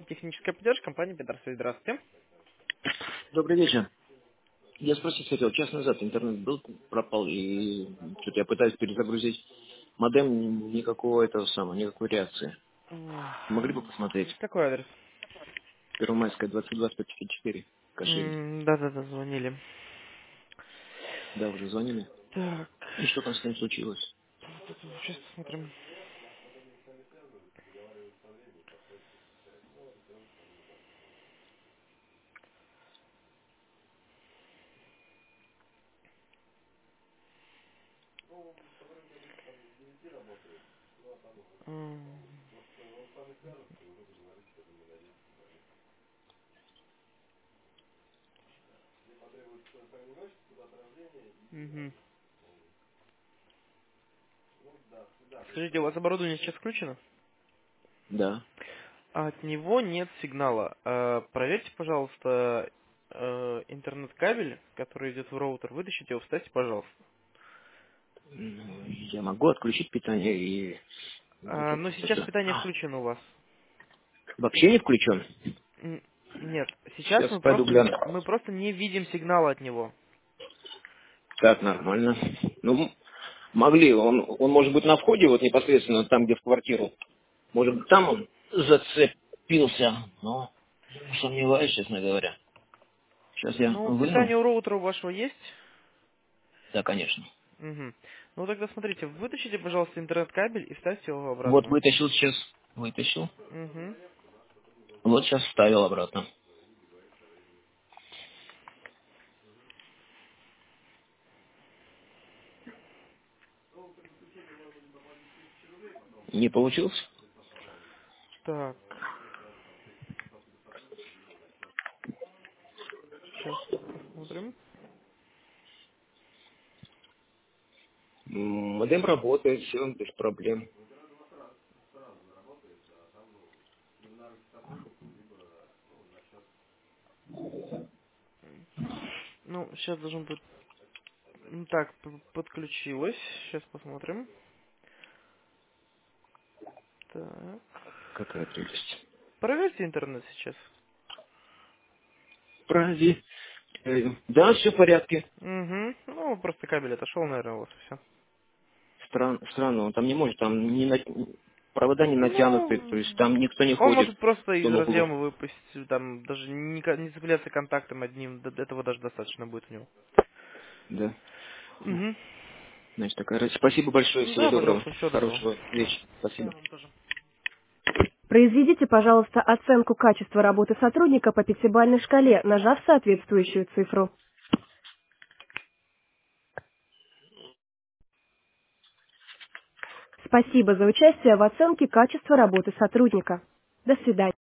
Техническая поддержка компании Петерсвязь. Здравствуйте. Добрый вечер. Я спросить хотел, час назад интернет был, пропал, и что-то я пытаюсь перезагрузить модем, никакого этого самого, никакой реакции. Могли бы посмотреть? Какой адрес? Первомайская, 22-154, Кашель. Да-да-да, звонили. Да, уже звонили. Так, И что там с ним случилось? сейчас посмотрим. Мгм. Скажите, у вас оборудование сейчас включено? Да. А от него нет сигнала. Проверьте, пожалуйста, интернет-кабель, который идет в роутер. Вытащите его, вставьте, пожалуйста. Ну, я могу отключить питание и вот Но это сейчас тогда. питание включено у вас. Вообще не включен? М, Нет, сейчас Сейчас пойду гляну. мы просто не видим сигнала от него. Так, нормально. Ну, могли, он может быть на входе, вот непосредственно там, где в квартиру. Может быть, там он зацепился, но сомневаюсь, честно говоря. Сейчас я Ну, выну. питание у роутера у вашего есть? Да, конечно. Мгм. Ну тогда смотрите, вытащите, пожалуйста, интернет-кабель и вставьте его Вот обратно. вытащил сейчас. Вытащил. Мгм. Вот сейчас вставил обратно. Не получилось? Так, сейчас посмотрим. Модем работает, все без проблем. Ну, сейчас должен быть... Так, подключилось. Сейчас посмотрим. Так. Какая прелесть. Проверьте интернет сейчас. Прави. Да, все в порядке. Угу. Ну, просто кабель отошел, наверное, у вас все. Странно, он там не может, там провода не натянуты, то есть Ну, там никто не он ходит может просто в из том углу. разъема выпасть, там даже не цепляться контактом одним, этого даже достаточно будет у него. Да. Угу. Значит, такая. Спасибо большое, всего Да, доброго. пожалуйста, всего доброго. Хорошего вечера. Да, Спасибо. вам тоже. Произведите, пожалуйста, оценку качества работы сотрудника по пятибалльной шкале, нажав соответствующую цифру. Спасибо за участие в оценке качества работы сотрудника. До свидания.